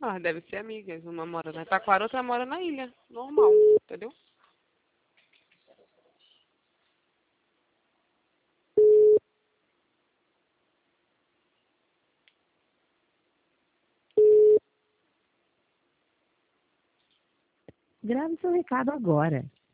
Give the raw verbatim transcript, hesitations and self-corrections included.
Ah, deve ser amigas. Uma mora na Taquara, outra mora na ilha. Normal, entendeu? Grave seu recado agora.